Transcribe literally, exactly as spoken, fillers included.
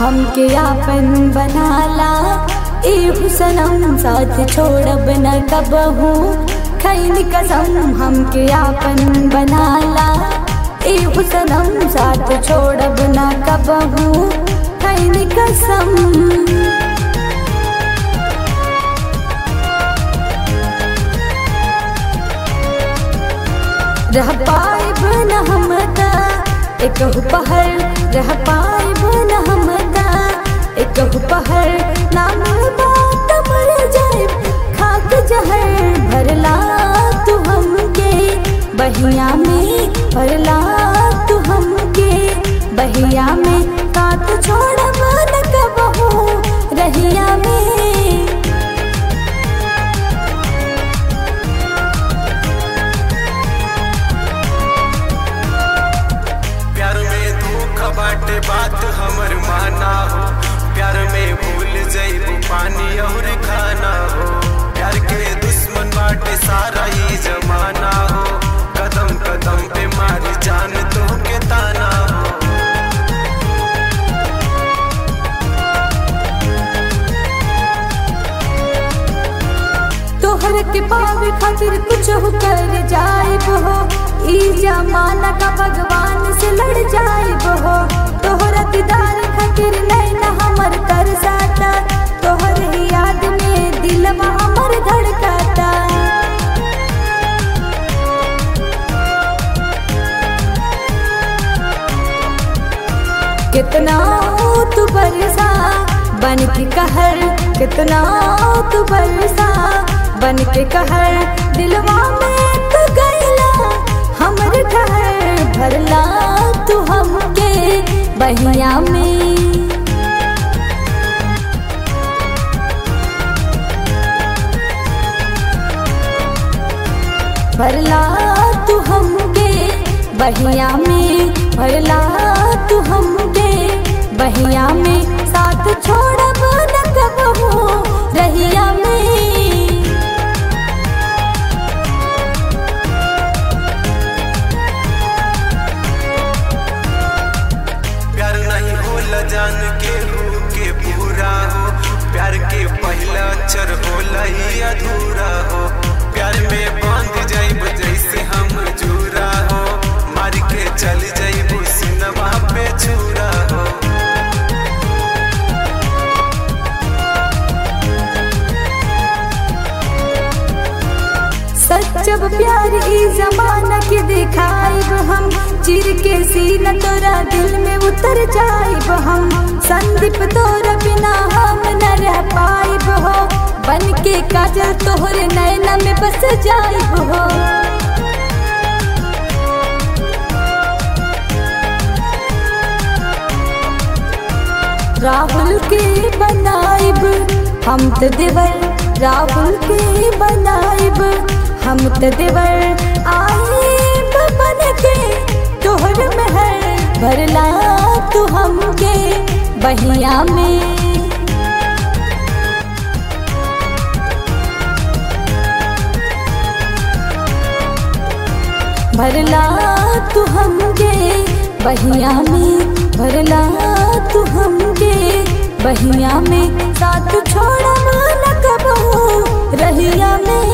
हमके आपन बनाला। ए सनम साथ छोड़ब न कबहू, खैनी कसम हमके आपन बनाला। ए सनम साथ छोड़ब न कबहू, खैनी कसम। रह पाइब न हम एकहु पहर, रह पाइब न हम एकहु पहर। नाम बात मर जाए खाक जहर, भरला तू हमके बहिया में, भरला तू हमके बहिया में। साथ छोड़ब न कबहू रहिया में। बाटे बात हमर माना हो, प्यार में भूल जाइबू पानी और खाना हो। प्यार के दुश्मन बाटे सारा ही जमाना हो, कदम कदम पे मारी जान तो के ताना हो। तोहर के पावे खातिर कुछ हो कर जाइब हो, ई जमाना का भगवान से लड़ जाइब हो। तोहरा दीदार खातिर नैना हमर तरसाता, तोहर ही याद में दिलवा हमर धड़काता। कितना तू बरसा बन के कहर, कितना तू बरसा बन के कहर। दिलवा में तू गइला हमर घर, भरला तू हमके बहिया में। भरला तू हमके बहिया में, भरला तू हमके बहिया में। साथ छोड़ब न कबहू रहिया में। प्यार नहीं होला जान के हो के पूरा हो, प्यार के पहला अक्षर होला ही अधूरा हो। प्यार में बांध जाइब जैसे हम जूरा हो, मार के चल जाइब सिनवा पे छुरा हो। सच्चब प्यार ई जमाना के दिखाइब हम, चिर के सीना तोरा दिल में उतर जाइब हम। संदीप तोरा बिना हम न रह पाइब हो, बन के काजल तोहरे नैना में बस जाइब हो। राहुल के बनाइब हम त देवर, राहुल के बनाइब हम त देवर। आइब बन के तोहर महर, भरला तू हमके बहिया में। भरला तू हमके बहिया में, भरला तू हमके बहिया में। साथ छोड़ब न कबहू रहिया में।